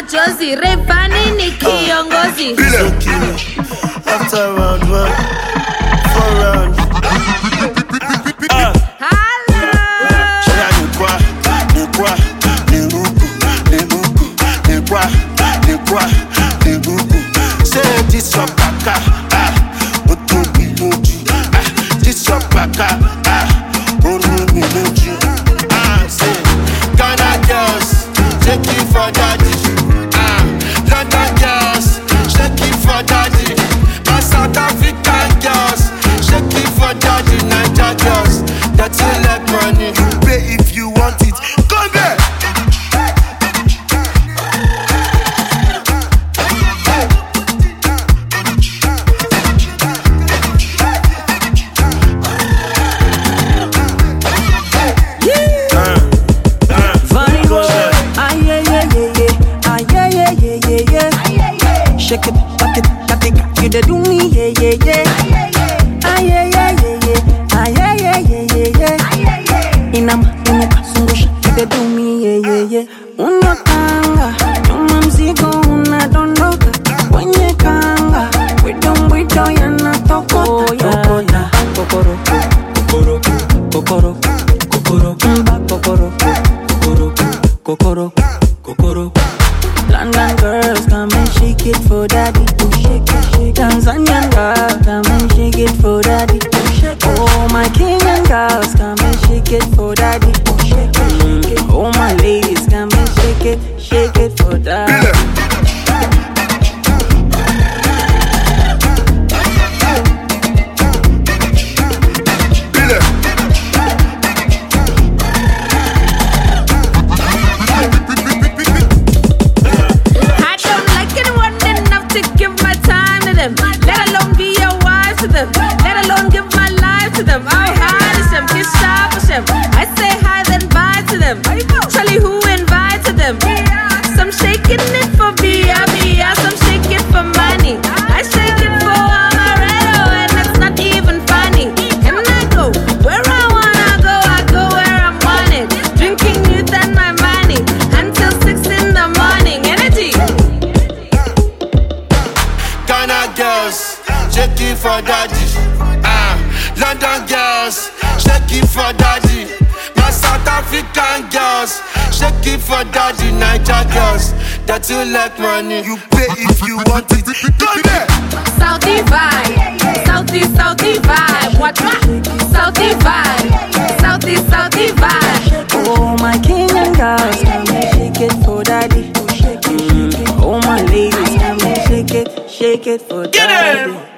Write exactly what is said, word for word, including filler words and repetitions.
majozi Rayvanny ni kiongozi. After round one, four rounds. Ah. Hello. Shaya ni kwa, ni kwa, ni huku, ni huku, ni kwa, ni kwa, ni huku. Say this your baka, ah, otu biloju, ah, this your baka, ah, oru biloju, ah. Say Ghana girls, shake it for daddy, ah. London girls, shake it for daddy. My South African girls, shake it for daddy. Niger girls, that's you like money. You pay if you want it. Come back. Shake it, back it, got it, got you to do me, yeah, yeah, yeah. Ah, yeah, yeah, yeah, yeah. Ah, yeah, yeah, yeah, yeah, yeah. Inama, inuka, zungusha, you to do me, yeah, yeah, yeah. Unatanga, nyuma mzigo unadondoka. Kwenye kanga, wido wido yanatokota. Tokota, kokoro, kokoro, kokoro, kokoro, mba kokoro, kokoro, kokoro, kokoro. London girls, come and shake it for daddy. Shake it, shake it. Tanzanian girls, come and shake it for daddy. Shake it. Oh, my Kenyan girls, come and shake it for daddy. Shake it, shake it. Oh, my ladies, come and shake it, shake it for daddy. Let alone be your wife to them. Let alone give my life to them. I hide them, kiss sharp as them. I say hi then bye to them. Charlie who invited them? Some shaking it for B I B, some shake it for money. I shake it for Amaretto and it's not even funny. And I go where I wanna go, I go where I'm wanted. Drinking youth and my money until six in the morning. Energy. Ghana girls, shake it for daddy. Ah, London girls, shake it for daddy. My South African girls, shake it for daddy. Niger girls, that you like money. You pay if you want it. Come there. Southie vibe, Southie, Southie vibe. What? Southie vibe, Southie, Southie vibe. Oh, my Kenyan girls, come and shake it for daddy. Shake it, shake it. Oh, my ladies, come and shake it, shake it for daddy.